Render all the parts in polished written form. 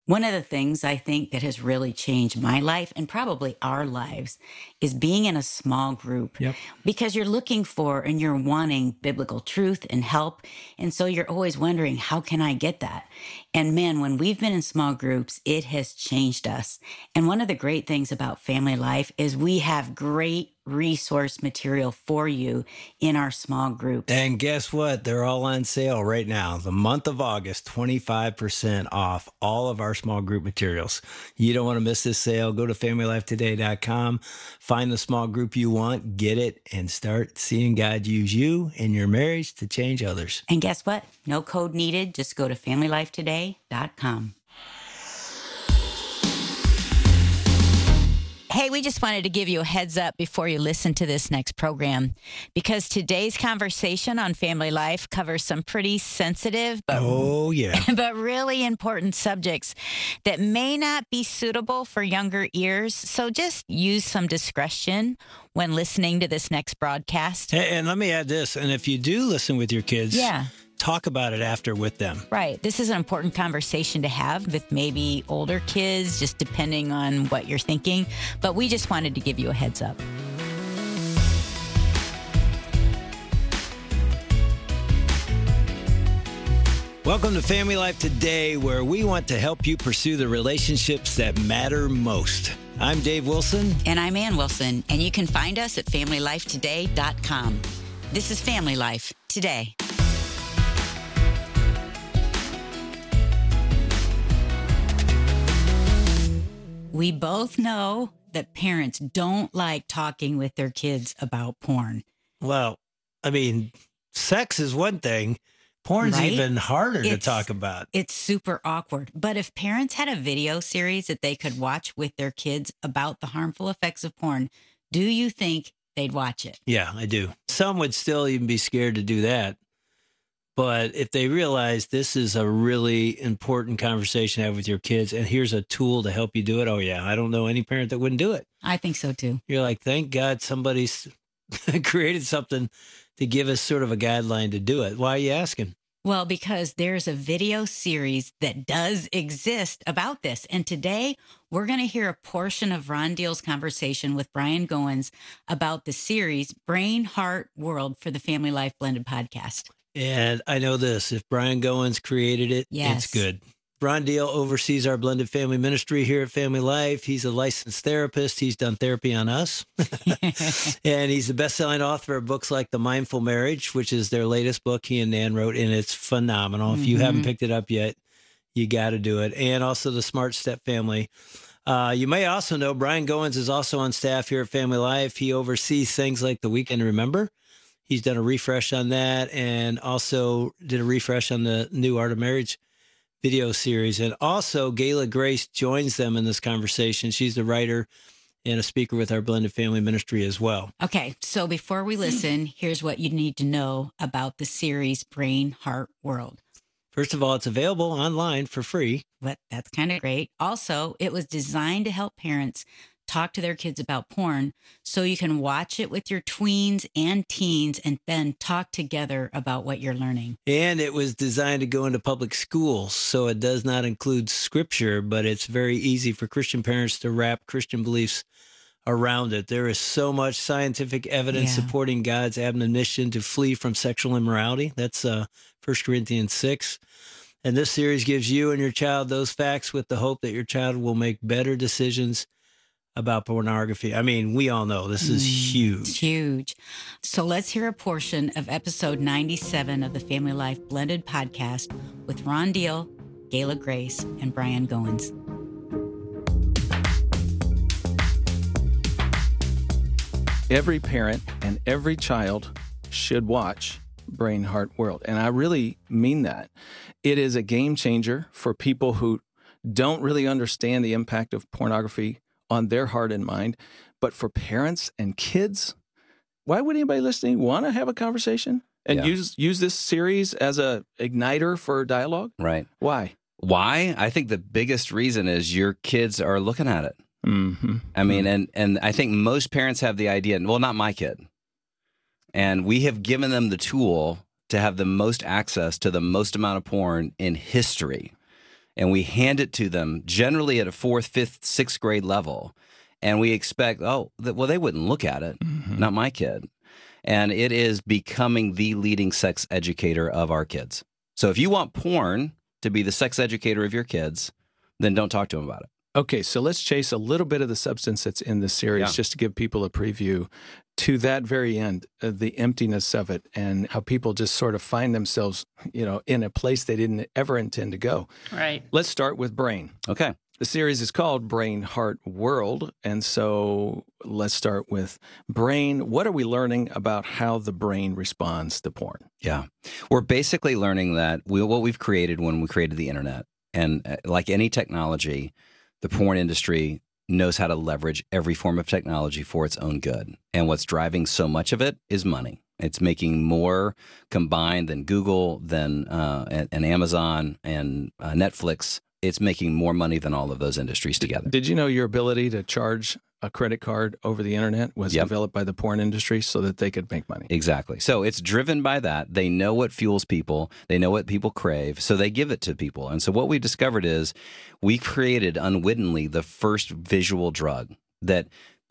One of the things I think that has really changed my life and probably our lives is being in a small group Yep. because you're looking for and you're wanting biblical truth and help. And so you're always wondering, how can I get that? And man, when we've been in small groups, it has changed us. And one of the great things about Family Life is we have great resource material for you in our small groups. And guess what? They're all on sale right now. The month of August, 25% off all of our small group materials. You don't want to miss this sale. Go to FamilyLifeToday.com, find the small group you want, get it, and start seeing God use you in your marriage to change others. And guess what? No code needed. Just go to FamilyLifeToday.com. Hey, we just wanted to give you a heads up before you listen to this next program, because today's conversation on family life covers some pretty sensitive, but really important subjects that may not be suitable for younger ears. So just use some discretion when listening to this next broadcast. And let me add this. And if you do listen with your kids, talk about it after with them. Right. This is an important conversation to have with maybe older kids, just depending on what you're thinking. But we just wanted to give you a heads up. Welcome to Family Life Today, where we want to help you pursue the relationships that matter most. I'm Dave Wilson. And I'm Ann Wilson. And you can find us at FamilyLifeToday.com. This is Family Life Today. We both know that parents don't like talking with their kids about porn. Well, I mean, sex is one thing. Porn's even harder to talk about. It's super awkward. But if parents had a video series that they could watch with their kids about the harmful effects of porn, do you think they'd watch it? Yeah, I do. Some would still even be scared to do that. But if they realize this is a really important conversation to have with your kids, and here's a tool to help you do it, oh, yeah, I don't know any parent that wouldn't do it. I think so, too. You're like, thank God somebody's created something to give us sort of a guideline to do it. Why are you asking? Well, because there's a video series that does exist about this. And today, we're going to hear a portion of Ron Deal's conversation with Brian Goins about the series Brain, Heart, World for the Family Life Blended podcast. And I know this, if Brian Goins created it, It's good. Ron Deal oversees our blended family ministry here at Family Life. He's a licensed therapist. He's done therapy on us. And he's the best-selling author of books like The Mindful Marriage, which is their latest book he and Nan wrote, and it's phenomenal. If you haven't picked it up yet, you got to do it. And also The Smart Step Family. You may also know Brian Goins is also on staff here at Family Life. He oversees things like The Weekend Remember. He's done a refresh on that and also did a refresh on the new Art of Marriage video series. And also Gayla Grace joins them in this conversation. She's the writer and a speaker with our blended family ministry as well. Okay, so before we listen, here's what you need to know about the series Brain, Heart, World. First of all, it's available online for free. But that's kind of great. Also, it was designed to help parents talk to their kids about porn so you can watch it with your tweens and teens and then talk together about what you're learning. And it was designed to go into public schools, so it does not include scripture, but it's very easy for Christian parents to wrap Christian beliefs around it. There is so much scientific evidence supporting God's admonition to flee from sexual immorality. That's 1 Corinthians 6. And this series gives you and your child those facts with the hope that your child will make better decisions about pornography. I mean, we all know this is huge. It's huge. So let's hear a portion of episode 97 of the Family Life Blended podcast with Ron Deal, Gayla Grace, and Brian Goins. Every parent and every child should watch Brain, Heart, World. And I really mean that. It is a game changer for people who don't really understand the impact of pornography on their heart and mind. But for parents and kids, why would anybody listening want to have a conversation and use this series as a igniter for dialogue? Right. Why? I think the biggest reason is your kids are looking at it. Mm-hmm. I mean, and I think most parents have the idea, well, not my kid. And we have given them the tool to have the most access to the most amount of porn in history. and we hand it to them generally at a 4th, 5th, 6th grade level. And we expect, they wouldn't look at it. Mm-hmm. Not my kid. And it is becoming the leading sex educator of our kids. So if you want porn to be the sex educator of your kids, then don't talk to them about it. Okay, so let's chase a little bit of the substance that's in this series just to give people a preview to that very end, the emptiness of it and how people just sort of find themselves, in a place they didn't ever intend to go. Right. Let's start with brain. Okay. The series is called Brain, Heart, World. And so let's start with brain. What are we learning about how the brain responds to porn? Yeah. We're basically learning that what we've created when we created the internet, and like any technology, the porn industry knows how to leverage every form of technology for its own good. And what's driving so much of it is money. It's making more combined than Google, than and Amazon and Netflix. It's making more money than all of those industries together. Did you know your ability to charge a credit card over the internet was developed by the porn industry so that they could make money? Exactly. So it's driven by that. They know what fuels people. They know what people crave. So they give it to people. And so what we discovered is we created unwittingly the first visual drug that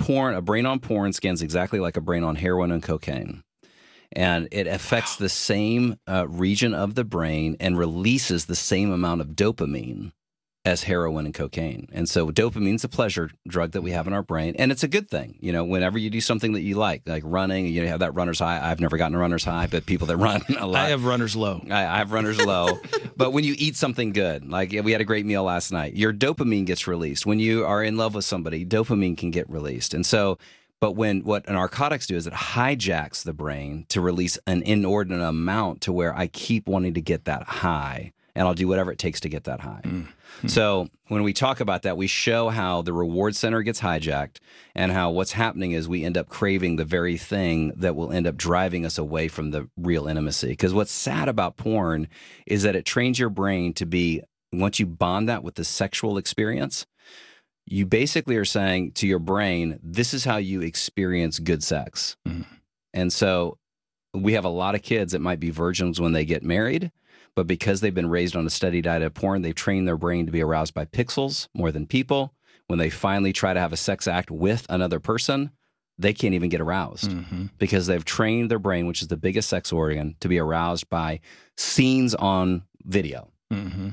a brain on porn scans exactly like a brain on heroin and cocaine. And it affects the same region of the brain and releases the same amount of dopamine as heroin and cocaine. And so dopamine's a pleasure drug that we have in our brain, and it's a good thing. Whenever you do something that you like running, you have that runner's high. I've never gotten a runner's high, but people that run a lot. I have runner's low. I have runner's low. But when you eat something good, like we had a great meal last night, your dopamine gets released. When you are in love with somebody, dopamine can get released. And so, but what narcotics do is it hijacks the brain to release an inordinate amount to where I keep wanting to get that high, and I'll do whatever it takes to get that high. Mm-hmm. So when we talk about that, we show how the reward center gets hijacked and how what's happening is we end up craving the very thing that will end up driving us away from the real intimacy. Because what's sad about porn is that it trains your brain to be, once you bond that with the sexual experience, you basically are saying to your brain, this is how you experience good sex. Mm-hmm. And so we have a lot of kids that might be virgins when they get married, but because they've been raised on a steady diet of porn, they've trained their brain to be aroused by pixels more than people. When they finally try to have a sex act with another person, they can't even get aroused because they've trained their brain, which is the biggest sex organ, to be aroused by scenes on video. Mm-hmm.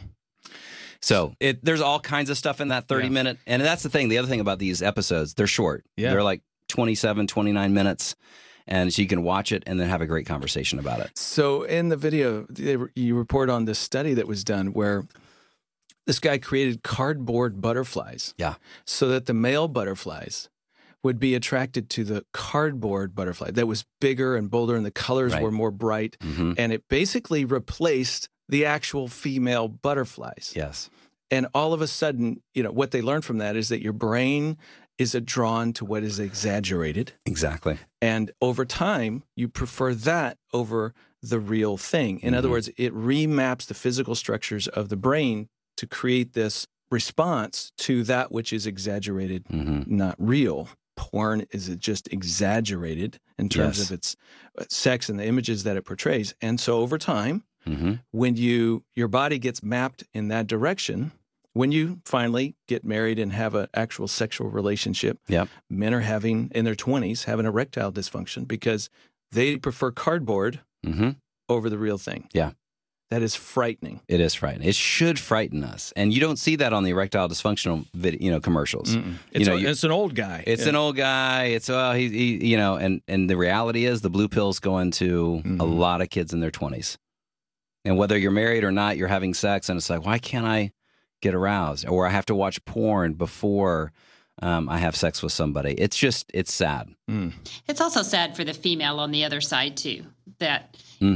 So there's all kinds of stuff in that 30-minute. And that's the thing. The other thing about these episodes, they're short. Yeah. They're like 27, 29 minutes. And so you can watch it and then have a great conversation about it. So in the video, you report on this study that was done where this guy created cardboard butterflies. Yeah. So that the male butterflies would be attracted to the cardboard butterfly that was bigger and bolder and the colors were more bright. Mm-hmm. And it basically replaced the actual female butterflies. Yes. And all of a sudden, what they learned from that is that your brain is drawn to what is exaggerated. Exactly. And over time, you prefer that over the real thing. In other words, it remaps the physical structures of the brain to create this response to that which is exaggerated, not real. Porn is just exaggerated in terms of its sex and the images that it portrays. And so over time, when your body gets mapped in that direction, when you finally get married and have an actual sexual relationship, men are having, in their 20s, having erectile dysfunction because they prefer cardboard over the real thing. Yeah. That is frightening. It is frightening. It should frighten us. And you don't see that on the erectile dysfunctional commercials. It's an old guy. It's an old guy. It's, and the reality is the blue pill's going to a lot of kids in their 20s. And whether you're married or not, you're having sex, and it's like, why can't I get aroused? Or I have to watch porn before I have sex with somebody. It's sad. It's also sad for the female on the other side too, that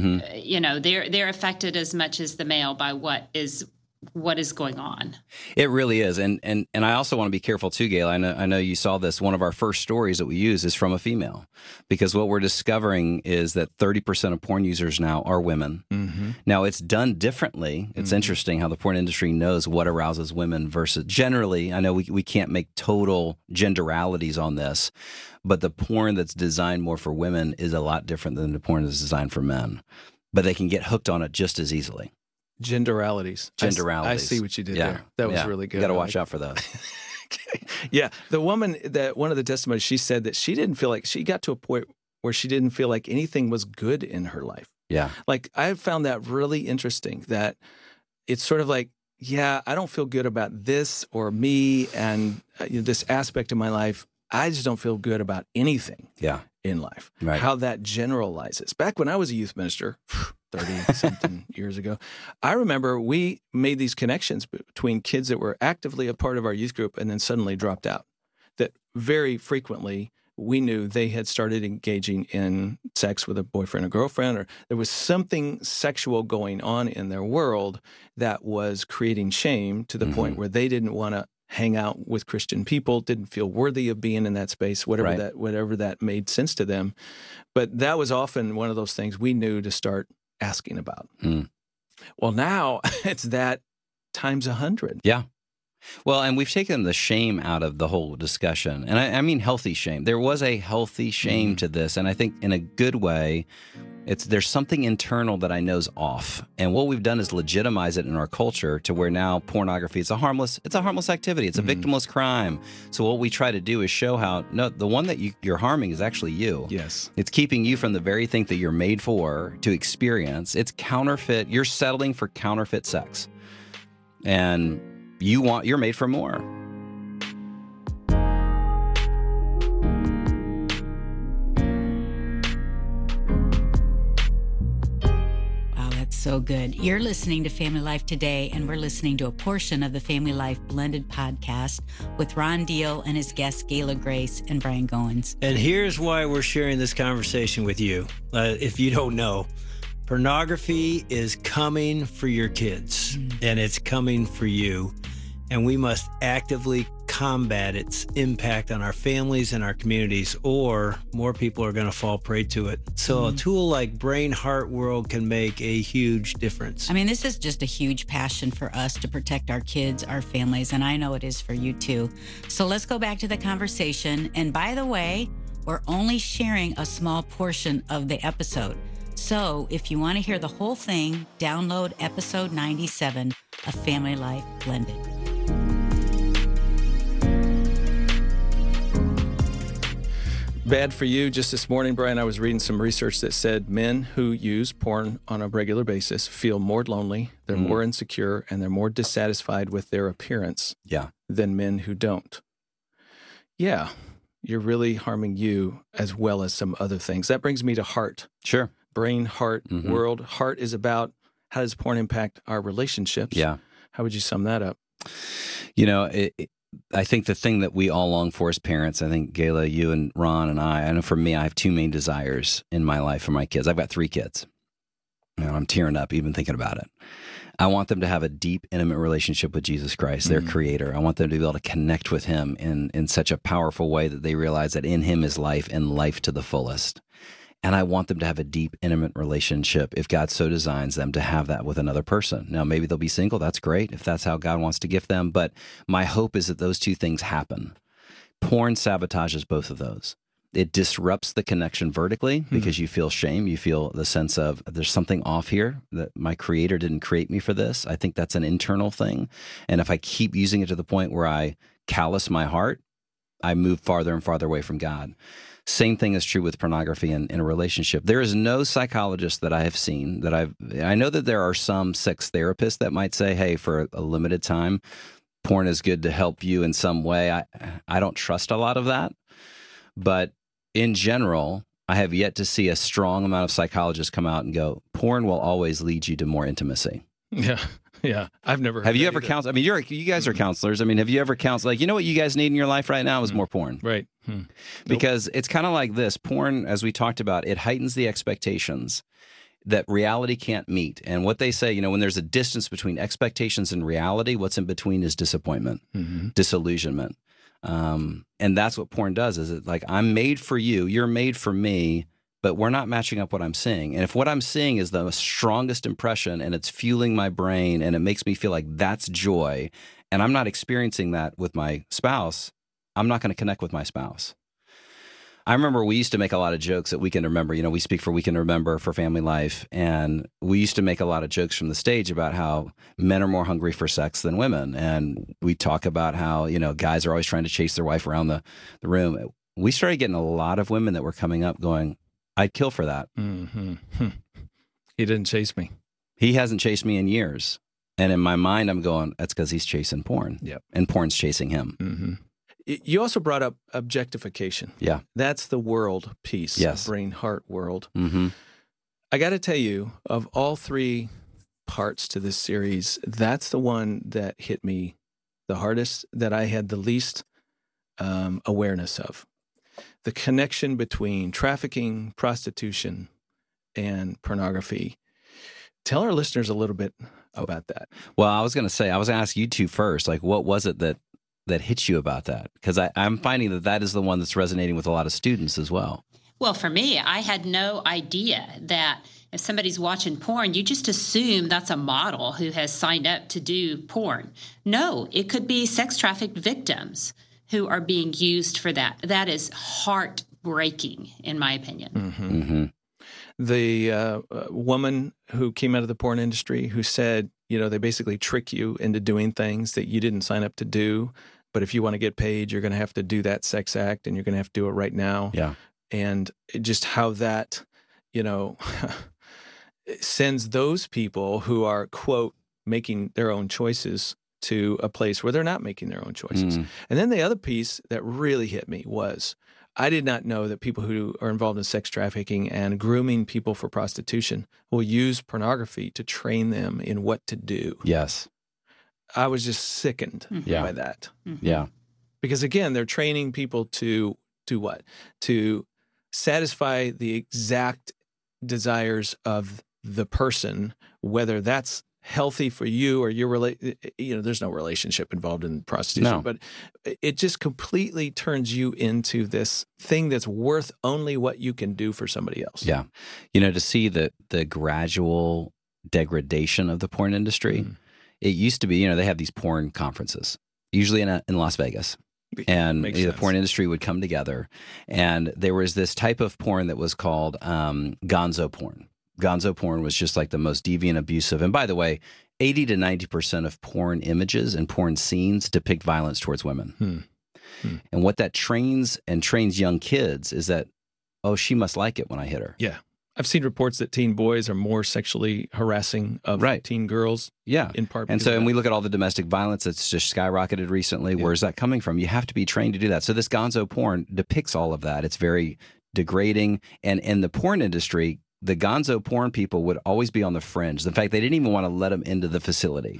they're affected as much as the male by what is going on. It really is. And I also want to be careful too, Gail. I know you saw this. One of our first stories that we use is from a female, because what we're discovering is that 30% of porn users now are women. Now, it's done differently. It's interesting how the porn industry knows what arouses women versus generally. I know we can't make total generalities on this, but the porn that's designed more for women is a lot different than the porn that's designed for men. But they can get hooked on it just as easily. Generalities. I see what you did there. That was really good. You got to watch out for those. Yeah. The woman one of the testimonies, she said that she didn't feel like, she got to a point where she didn't feel like anything was good in her life. Yeah. Like, I found that really interesting, that it's sort of like, yeah, I don't feel good about this or me and this aspect of my life. I just don't feel good about anything in life. Right. How that generalizes. Back when I was a youth minister, 30-something years ago, I remember we made these connections between kids that were actively a part of our youth group and then suddenly dropped out. That very frequently we knew they had started engaging in sex with a boyfriend or girlfriend, or there was something sexual going on in their world that was creating shame to the point where they didn't want to hang out with Christian people, didn't feel worthy of being in that space, whatever that made sense to them. But that was often one of those things we knew to start asking about. Well, now it's that times 100. Yeah. Well, and we've taken the shame out of the whole discussion. And I mean healthy shame. There was a healthy shame to this. And I think in a good way, there's something internal that I know is off. And what we've done is legitimize it in our culture to where now pornography is a harmless activity. It's a victimless crime. So what we try to do is show how, no, the one that you're harming is actually you. Yes. It's keeping you from the very thing that you're made for to experience. It's counterfeit. You're settling for counterfeit sex. And you're made for more. Wow, that's so good. You're listening to Family Life Today, and we're listening to a portion of the Family Life Blended podcast with Ron Deal and his guests Gayla Grace and Brian Goins. And here's why we're sharing this conversation with you. If you don't know, pornography is coming for your kids, and it's coming for you. And we must actively combat its impact on our families and our communities, or more people are going to fall prey to it. So a tool like Brain Heart World can make a huge difference. I mean, this is just a huge passion for us to protect our kids, our families, and I know it is for you too. So let's go back to the conversation. And by the way, we're only sharing a small portion of the episode. So if you want to hear the whole thing, download episode 97 of Family Life Blended. Bad for you. Just this morning, Brian, I was reading some research that said men who use porn on a regular basis feel more lonely, they're more insecure, and they're more dissatisfied with their appearance than men who don't. Yeah, you're really harming you as well as some other things. That brings me to heart. Sure. Brain, heart, world. Heart is about how does porn impact our relationships? Yeah. How would you sum that up? You know, I think the thing that we all long for as parents, I think, Gayla, you and Ron and I know for me, I have two main desires in my life for my kids. I've got 3 kids. And I'm tearing up even thinking about it. I want them to have a deep, intimate relationship with Jesus Christ, their creator. I want them to be able to connect with him in such a powerful way that they realize that in him is life and life to the fullest. And I want them to have a deep, intimate relationship, if God so designs them, to have that with another person. Now, maybe they'll be single. That's great if that's how God wants to gift them. But my hope is that those two things happen. Porn sabotages both of those. It disrupts the connection vertically because you feel shame. You feel the sense of there's something off here, that my creator didn't create me for this. I think that's an internal thing. And if I keep using it to the point where I callous my heart, I move farther and farther away from God. Same thing is true with pornography in a relationship. There is no psychologist that I have seen that I know that there are some sex therapists that might say, hey, for a limited time, porn is good to help you in some way. I don't trust a lot of that. But in general, I have yet to see a strong amount of psychologists come out and go, porn will always lead you to more intimacy. Yeah. Yeah, I've never heard Have you ever counseled? I mean, you guys are counselors. I mean, have you ever counseled? Like, you know what you guys need in your life right now is more porn. Right. Because it's kind of like this. Porn, as we talked about, it heightens the expectations that reality can't meet. And what they say, you know, when there's a distance between expectations and reality, what's in between is disappointment, disillusionment. And that's what porn does, is it like, I'm made for you, you're made for me, but we're not matching up what I'm seeing. And if what I'm seeing is the strongest impression and it's fueling my brain and it makes me feel like that's joy, and I'm not experiencing that with my spouse, I'm not going to connect with my spouse. I remember we used to make a lot of jokes at Weekend Remember. We speak for Weekend Remember for Family Life, and we used to make a lot of jokes from the stage about how men are more hungry for sex than women. And we talk about how, guys are always trying to chase their wife around the room. We started getting a lot of women that were coming up going, I'd kill for that. Mm-hmm. He didn't chase me. He hasn't chased me in years. And in my mind, I'm going, that's because he's chasing porn. Yep. And porn's chasing him. Mm-hmm. You also brought up objectification. Yeah. That's the world piece. Yes. Brain, heart, world. Mm-hmm. I got to tell you, of all three parts to this series, that's the one that hit me the hardest, that I had the least awareness of. The connection between trafficking, prostitution, and pornography. Tell our listeners a little bit about that. Well, I was going to ask you two first. Like, what was it that hit you about that? Because I'm finding that is the one that's resonating with a lot of students as well. Well, for me, I had no idea that if somebody's watching porn, you just assume that's a model who has signed up to do porn. No, it could be sex trafficked victims who are being used for that. That is heartbreaking, in my opinion. Mm-hmm. Mm-hmm. The woman who came out of the porn industry who said, they basically trick you into doing things that you didn't sign up to do. But if you want to get paid, you're going to have to do that sex act, and you're going to have to do it right now. Yeah. And just how that, sends those people who are, quote, making their own choices to a place where they're not making their own choices. Mm. And then the other piece that really hit me was, I did not know that people who are involved in sex trafficking and grooming people for prostitution will use pornography to train them in what to do. Yes. I was just sickened by that. Mm-hmm. Yeah. Because again, they're training people to do what? To satisfy the exact desires of the person, whether that's healthy for you or your there's no relationship involved in prostitution, but it just completely turns you into this thing that's worth only what you can do for somebody else. Yeah. To see the gradual degradation of the porn industry. Mm. It used to be, they have these porn conferences, usually in Las Vegas. And the porn industry would come together. And there was this type of porn that was called gonzo porn. Gonzo porn was just like the most deviant, abusive. And by the way, 80 to 90% of porn images and porn scenes depict violence towards women. And what that trains young kids is that, oh, she must like it when I hit her. Yeah. I've seen reports that teen boys are more sexually harassing of teen girls. Yeah. In part. And we look at all the domestic violence that's just skyrocketed recently. Yeah. Where's that coming from? You have to be trained to do that. So this gonzo porn depicts all of that. It's very degrading. And in the porn industry, the gonzo porn people would always be on the fringe. In fact, they didn't even want to let them into the facility.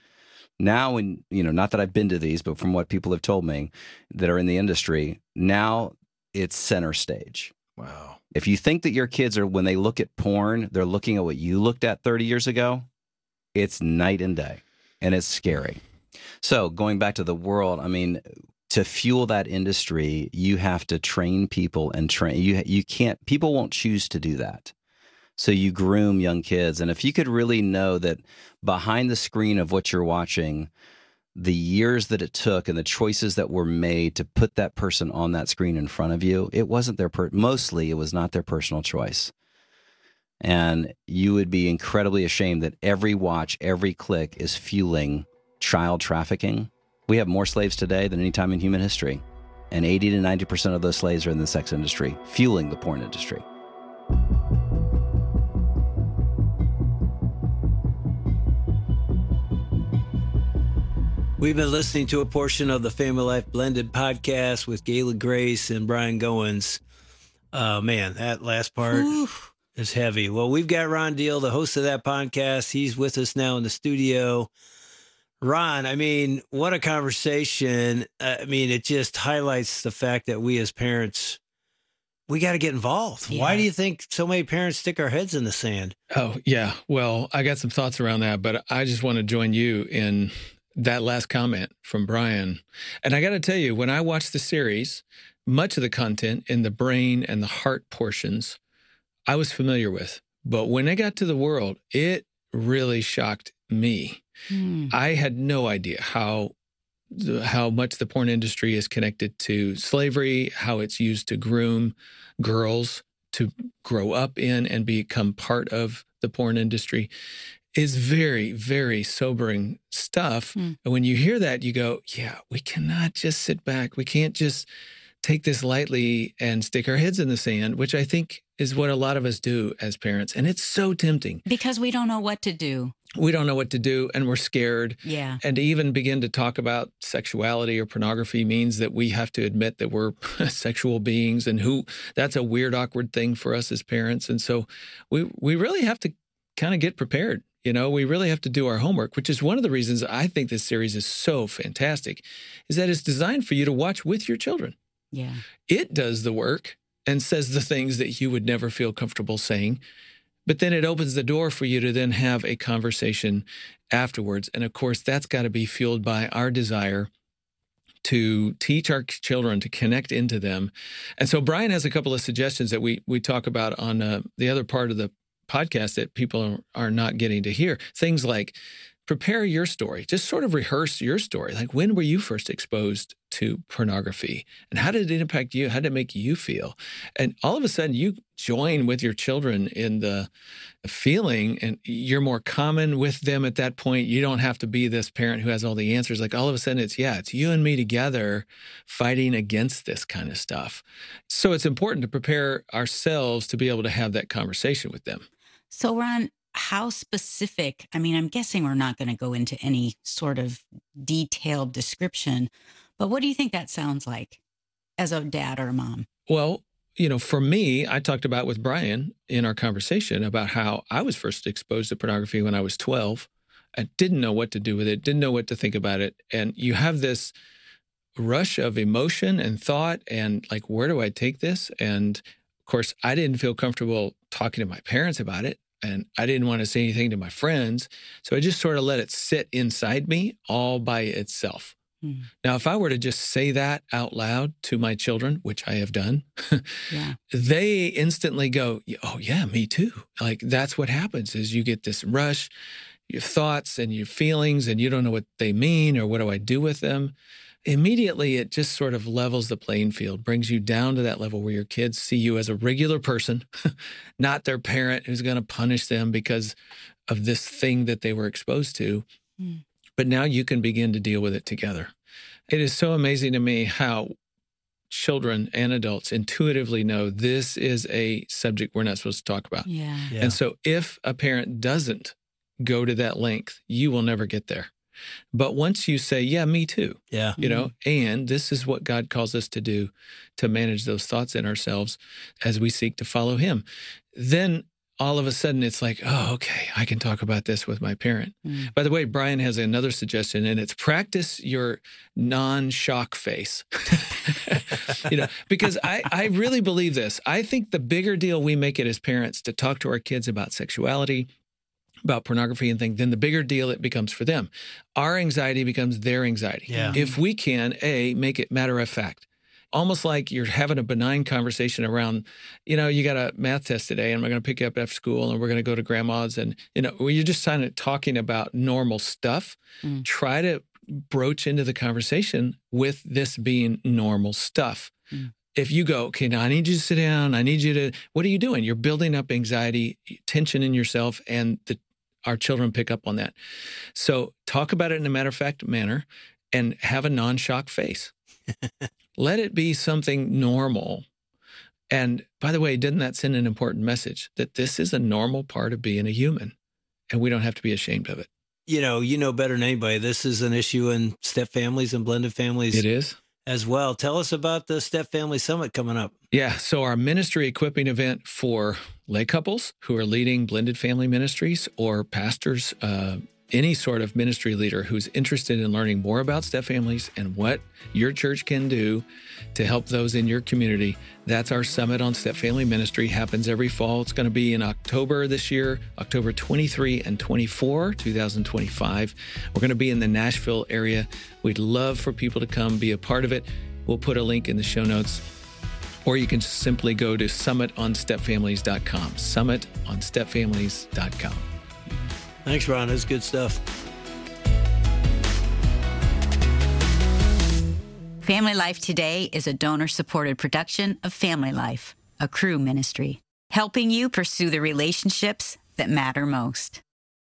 Now, not that I've been to these, but from what people have told me that are in the industry, now it's center stage. Wow. If you think that your kids are, when they look at porn, they're looking at what you looked at 30 years ago, it's night and day, and it's scary. So going back to the world, to fuel that industry, you have to train people and train. You can't, people won't choose to do that. So you groom young kids. And if you could really know that behind the screen of what you're watching, the years that it took and the choices that were made to put that person on that screen in front of you, it wasn't mostly it was not their personal choice. And you would be incredibly ashamed that every watch, every click is fueling child trafficking. We have more slaves today than any time in human history. And 80 to 90% of those slaves are in the sex industry, fueling the porn industry. We've been listening to a portion of the Family Life Blended podcast with Gayla Grace and Brian Goins. Man, that last part is heavy. Well, we've got Ron Deal, the host of that podcast. He's with us now in the studio. Ron, what a conversation. It just highlights the fact that we as parents, we got to get involved. Yeah. Why do you think so many parents stick our heads in the sand? Oh, yeah. Well, I got some thoughts around that, but I just want to join you in that last comment from Brian. And I got to tell you, when I watched the series, much of the content in the brain and the heart portions, I was familiar with. But when I got to the world, it really shocked me. I had no idea how how much the porn industry is connected to slavery, how it's used to groom girls to grow up in and become part of the porn industry, is very, very sobering stuff. And when you hear that, you go, yeah, we cannot just sit back. We can't just take this lightly and stick our heads in the sand, which I think is what a lot of us do as parents. And it's so tempting. Because we don't know what to do. We don't know what to do, and we're scared. Yeah. And to even begin to talk about sexuality or pornography means that we have to admit that we're sexual beings, and that's a weird, awkward thing for us as parents. And so we really have to kind of get prepared. We really have to do our homework, which is one of the reasons I think this series is so fantastic, is that it's designed for you to watch with your children. Yeah. It does the work and says the things that you would never feel comfortable saying. But then it opens the door for you to then have a conversation afterwards. And of course, that's got to be fueled by our desire to teach our children, to connect into them. And so Brian has a couple of suggestions that we talk about on the other part of the podcast that people are not getting to hear. Things like prepare your story, just sort of rehearse your story. Like, when were you first exposed to pornography? And how did it impact you? How did it make you feel? And all of a sudden you join with your children in the feeling, and you're more common with them at that point. You don't have to be this parent who has all the answers. Like, all of a sudden it's you and me together fighting against this kind of stuff. So it's important to prepare ourselves to be able to have that conversation with them. So Ron, how specific? I mean, I'm guessing we're not going to go into any sort of detailed description, but what do you think that sounds like as a dad or a mom? Well, for me, I talked about with Brian in our conversation about how I was first exposed to pornography when I was 12. I didn't know what to do with it, didn't know what to think about it. And you have this rush of emotion and thought and like, where do I take this? And of course, I didn't feel comfortable talking to my parents about it. And I didn't want to say anything to my friends. So I just sort of let it sit inside me all by itself. Now, if I were to just say that out loud to my children, which I have done, they instantly go, oh, yeah, me too. Like, that's what happens is you get this rush, your thoughts and your feelings, and you don't know what they mean or what do I do with them. Immediately, it just sort of levels the playing field, brings you down to that level where your kids see you as a regular person, not their parent who's going to punish them because of this thing that they were exposed to. But now you can begin to deal with it together. It is so amazing to me how children and adults intuitively know this is a subject we're not supposed to talk about. Yeah. And so if a parent doesn't go to that length, you will never get there. But once you say, yeah, me too, and this is what God calls us to do to manage those thoughts in ourselves as we seek to follow him, then all of a sudden it's like, oh, okay, I can talk about this with my parent. By the way, Brian has another suggestion, and it's practice your non-shock face. Because I really believe this. I think the bigger deal we make it as parents to talk to our kids about sexuality, about pornography and things, then the bigger deal it becomes for them. Our anxiety becomes their anxiety. Yeah. If we can, make it matter of fact. Almost like you're having a benign conversation around, you got a math test today and we're going to pick you up after school and we're going to go to grandma's and, you're just kind of talking about normal stuff. Try to broach into the conversation with this being normal stuff. If you go, okay, now I need you to sit down. I need you to, what are you doing? You're building up anxiety, tension in yourself, and our children pick up on that. So talk about it in a matter-of-fact manner and have a non-shock face. Let it be something normal. And by the way, doesn't that send an important message that this is a normal part of being a human and we don't have to be ashamed of it? You know better than anybody. This is an issue in step families and blended families. It is. As well. Tell us about the Step Family Summit coming up. Yeah. So our ministry equipping event for lay couples who are leading blended family ministries or pastors, any sort of ministry leader who's interested in learning more about step families and what your church can do to help those in your community. That's our Summit on Step Family Ministry. Happens every fall. It's going to be in October this year, October 23 and 24, 2025. We're going to be in the Nashville area. We'd love for people to come be a part of it. We'll put a link in the show notes, or you can simply go to summitonstepfamilies.com, summitonstepfamilies.com. Thanks, Ron. That's good stuff. Family Life Today is a donor-supported production of Family Life, a Cru ministry, helping you pursue the relationships that matter most.